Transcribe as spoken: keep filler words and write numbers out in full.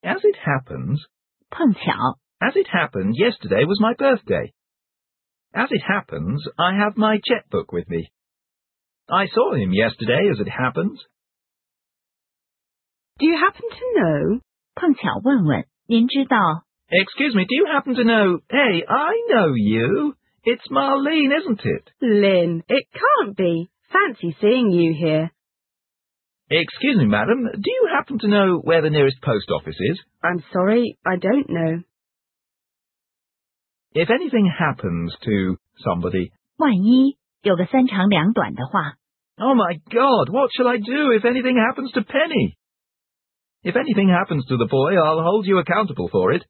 As it happens, 碰巧 as it happened, yesterday was my birthday. As it happens, I have my checkbook with me. I saw him yesterday, as it happens. Do you happen to know? 碰巧问问，您知道 Excuse me, do you happen to know... Hey, I know you. It's Marlene, isn't it? Lynn, it can't be. Fancy seeing you here. Excuse me, madam, do you happen to know where the nearest post office is? I'm sorry, I don't know. If anything happens to somebody... 万一有个三长两短的话 Oh my God, what shall I do if anything happens to Penny? If anything happens to the boy, I'll hold you accountable for it.